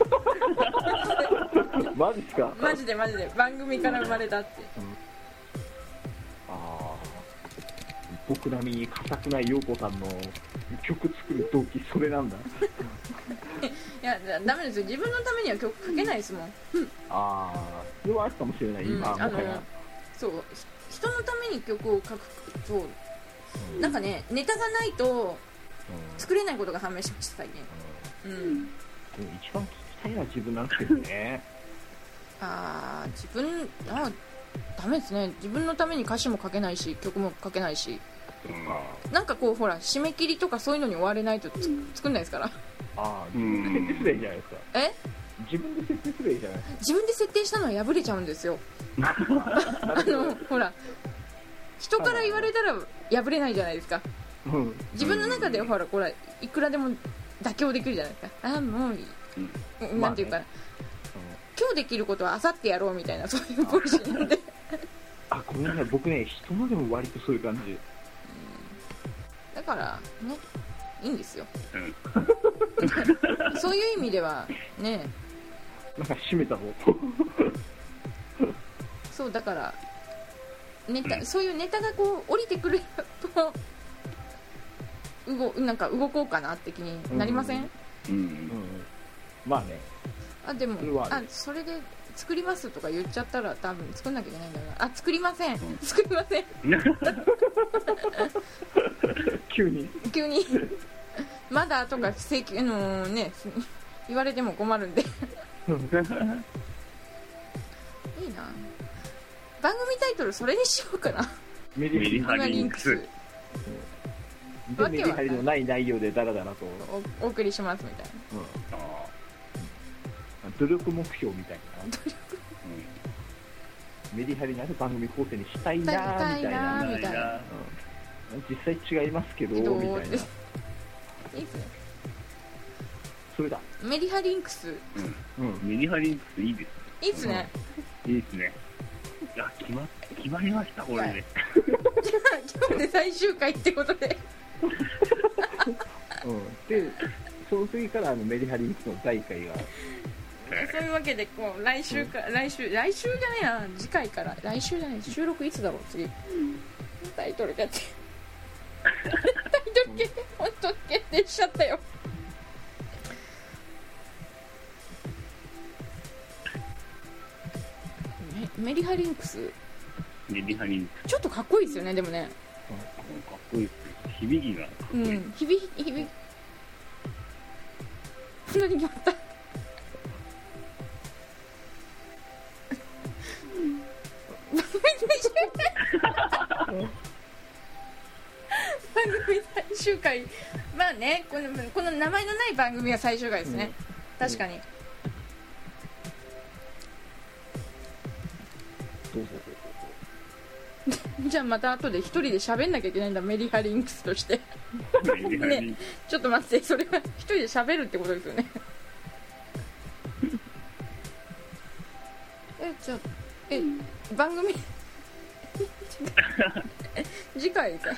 マジっすか。 マジでマジで番組から生まれたって、うん、 あ僕並みに固くない陽子さんの曲作る動機それなんだ。 いやダメですよ、自分のためには曲書けないですもん、うん、 ああそれはあるかもしれない、今、うん、あのそう人のために曲を書くと、うん、なんかねネタがないと作れないことが判明しました最近、うんうん、 一番聞きたいのは自分なんですけどね。 ああ自分あダメですね、自分のために歌詞も書けないし曲も書けないし、うん、なんかこうほら締め切りとかそういうのに追われないとつ作んないですから。 ああ自分で設定すればいいじゃないですか。 え自分で設定すればいいじゃないですか。 自分で設定したのは破れちゃうんですよ。あのほら人から言われたら破れないじゃないですか、うん、自分の中でほらこれいくらでも妥協できるじゃないですか。ああもう、うん、なんていうか、まあね、今日できることはあさってやろうみたいなそういうポリシーなんで。 あごめんなさい、僕ね人のでも割とそういう感じ、うん、 だからねいいんですよ、うん、そういう意味ではねなんか締めたぞ。 そうだからネタ、うん、そういうネタがこう降りてくると動なんか動こうかなって気になりません？ うん、うんうん、まあね。 あでもそれあそれで作りますとか言っちゃったら多分作んなきゃいけないんだよな。あ作りません、うん、作りません。 急に急にまだとか請求のね言われても困るんで。いいな。番組タイトルそれにしようかな。 メリハリンクス。 でメリハリのない内容でダラダラとお, お送りしますみたいな、 うん、努力目標みたいな、努力、うん、メリハリのある番組構成にしたいなーみたいな、みたいな、うん、実際違いますけどみたいな。いいっすね。それだメリハリンクス、 うんうん、メリハリンクスいいです。 いいっすね、 うん、いいっすね。いや決ま決まりましたこれで。 今日で最終回ってことで。 うん、でその次からあのメリハリンクスのだいいっかいがそういうわけでこう来週か、うん、来週来週じゃないな次回から来週じゃない収録いつだろう次タイトル決定タイトル決定本当に決定しちゃったよ。メ, メリハリンクスメリハリンクスちょっとかっこいいですよね。でもねかっこいいです。響きがかっこいい、うん、響き響き何決まった番組最終回まあねこの、この名前のない番組が最終回ですね、うん、確かに、 うん、どうぞじゃあまた後で一人で喋んなきゃいけないんだメリハリンクスとして。ね、ちょっと待ってそれは一人で喋るってことですよね。えじゃあえ番組次回さ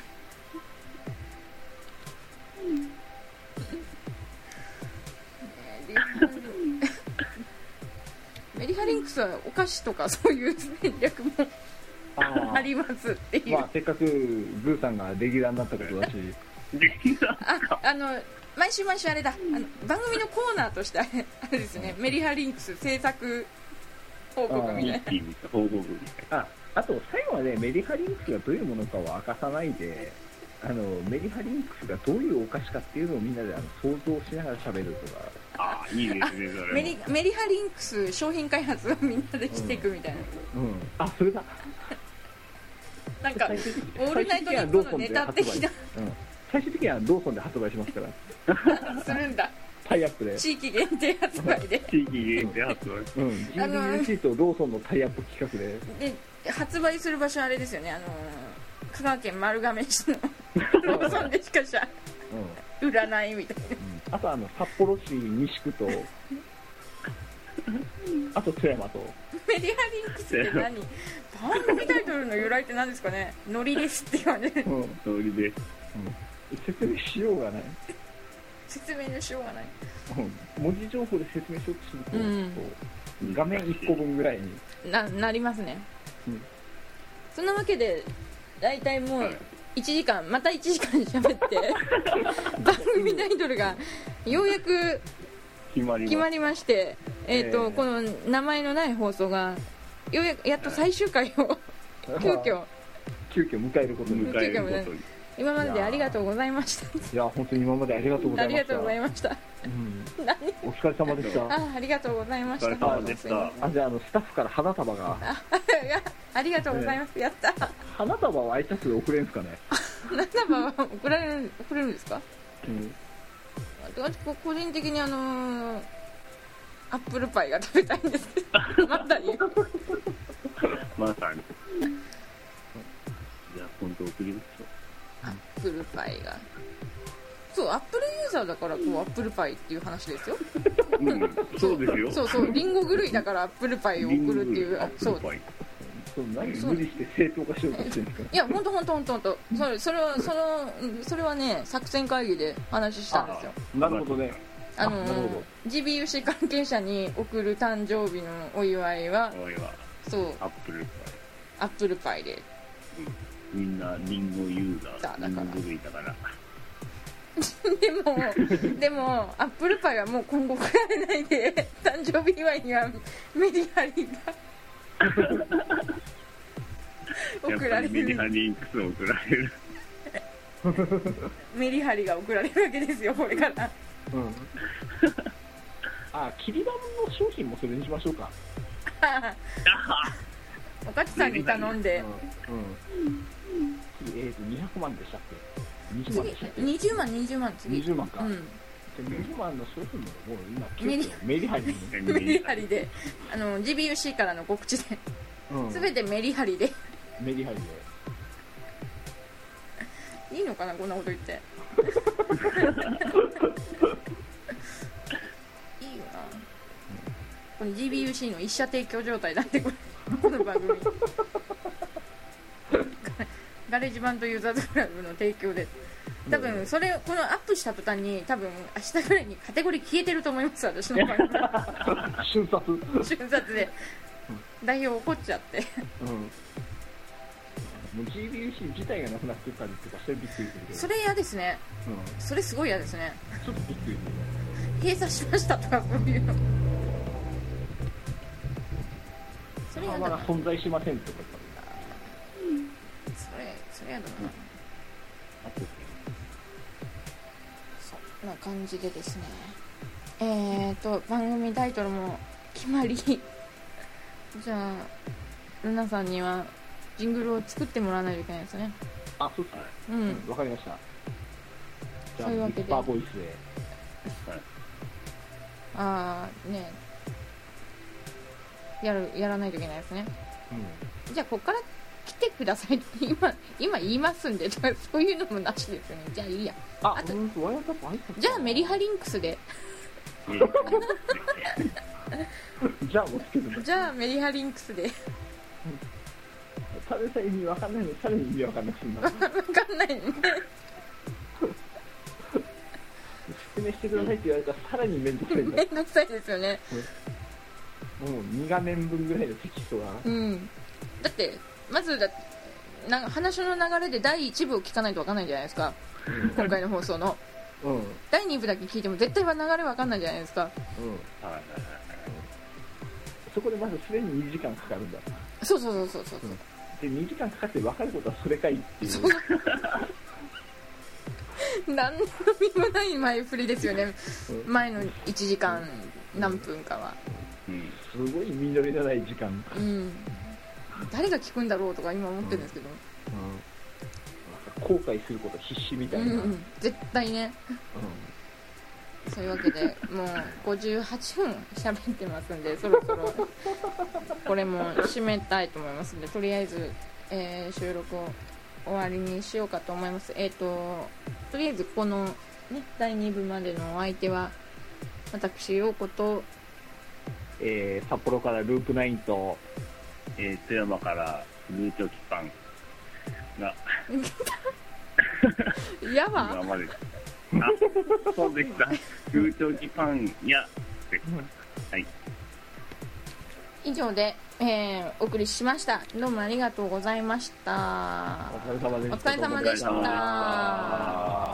メリハリンクスはお菓子とかそういう戦略もあ, ありますっていう、 まあ、せっかくブーさんがレギュラーになったことだしあ, あの毎週毎週あれだあの番組のコーナーとしてあれですね、メリハリンクス制作報告みたいな。ああと最後はねメリハリンクスがどういうものかを明かさないであのメリハリンクスがどういうお菓子かっていうのをみんなであの想像しながら喋るとか。 あいいですねそれメリメリハリンクス商品開発をみんなでしていくみたいな、 うん、うん、あそれだなんかオールナイトニッポンのネタ的な、 うん、最終的にはローソンで発売しますからするんだ。 タイアップで地域限定発売で地域限定発売、 うん、ジービーユーシー とローソンのタイアップ企画でで発売する場所あれですよね、あの香川県丸亀市のローソンでしかしゃ、うん、売らないみたいな、 うん、あとあの札幌市西区とあと富山とメディアリンクスって何番組タイトルの由来って何ですかね。ノリですって感じ、うん、 ノリで、うん、 説明しようがない説明のしようがない、 うん、文字情報で説明しようとすると、うん、画面いっこぶんぐらいに な, なりますね、 うん、 そんなわけで大体もういちじかんまたいちじかん喋って番組タイトルがようやく決まり ま, 決まりまして、えーとえー、この名前のない放送がようやくやっと最終回を急遽急遽迎えることに迎えることに今まででありがとうございました。 いや本当に今までありがとうございました。 ありがとうございました。 うん、お疲れ様でした。 あ、ありがとうございました。 お疲れ様でした。 あ、じゃあ、あのスタッフから花束が。 あ、ありがとうございます。やった。 花束は挨拶で送れるんですかね。 花束は送られる送れるんですか。 うん。 私個人的にあのー、アップルパイが食べたいんです。まだ言う。 まさに。じゃあ今度送りましょう。 アップルパイがそうアップルユーザーだからこうアップルパイっていう話ですよ、 うん、そうですよ。 そうそうリンゴ狂いだからアップルパイを送るっていうそうそう何無理して正当化しようとしてるんですか。 いや本当本当本当本当それそれはそのそれはね作戦会議で話したんですよ。 なるほどね。 あの ジービーユーシー 関係者に送る誕生日のお祝いはそうアップルパイアップルパイで、 うん、みんなリンゴユーザーだからリンゴ類だからでもでもアップルパイはもう今後食られないで誕生日祝いにはメリハリが送られる。 メリハリンクス送られるメリハリが送られるわけですよこれからうんあ、切り板の商品もそれにしましょうかおかちさんに頼んで、 うんうん、えーとにひゃくまんでしたっけ。にじゅうまんでしたっけ。 にじゅうまんにじゅうまん次にじゅうまんか、うん、 じゃにじゅうまんの商品ももう今結構メリハリメリハリであの ジービーユーシー からの告知で、うん、全てメリハリでメリハリでいいのかなこんなこと言っていいよな、この ジービーユーシー の一社提供状態だってこれこの番組ガレージバンドユーザーズクラブの提供で多分それこのアップした途端に多分明日ぐらいにカテゴリー消えてると思います私の番組瞬殺瞬殺で代表怒っちゃって、 うん、もう ジービーユーシー 自体がなくなってたりとかそれびっくりするけどそれ嫌ですね、うん、それすごい嫌ですね。 ちょっとびっくりする閉鎖しましたとかそういうのそれ嫌だな。 まだ存在しませんとかそれそれやだな、うん、そんな感じでですねえーと番組タイトルも決まりじゃあルナさんにはジングルを作ってもらわないといけないですね。 あ、そうですね。うん、わかりました。じゃあそういうわけでビッパーボイスで、 はい、 あーねやるやらないといけないですね、うん、じゃあここから来てくださいって今今言いますんでとかそういうのもなしですよね。じゃあいいや。 ああとうんじゃあメリハリンクスでじゃあもうつけるじゃあメリハリンクスでたださ意味わかんないのにさらに意味わかんなくすんだわかんないね説明してくださいって言われたらさらにめんどくさいんだめんどくさいですよね、 うん、もうに画面分ぐらいのテキストが、 うん、だってまずだな話の流れでだいいち部を聞かないとわかんないじゃないですか今回の放送の、うん、だいに部だけ聞いても絶対は流れわかんないじゃないですか、うん、 そこでまずすでににじかんかかるんだ。 そうそうそうそうそう、うん、 でにじかんかかって分かることはそれかいっていう何の意味もない前振りですよね、うん、前のいちじかん何分かは、 うん、すごい実りのない時間、 うん、誰が聞くんだろうとか今思ってるんですけど、 うん、後悔すること必死みたいな、うんうん、 絶対ね、うん、そういうわけでもうごじゅうはっぷん喋ってますんでそろそろこれも締めたいと思いますのでとりあえず、えー、収録を終わりにしようかと思います。えっととりあえずこの、ね、だいにぶまでのお相手は私陽子と、 えー、札幌からループナインと、 えー、富山からルーチョキパンがやば今まであそうでしたルーチョキパンやです、はい、 以上で、えー、お送りしました。どうもありがとうございました。 お疲れ様でした。 お疲れ様でした。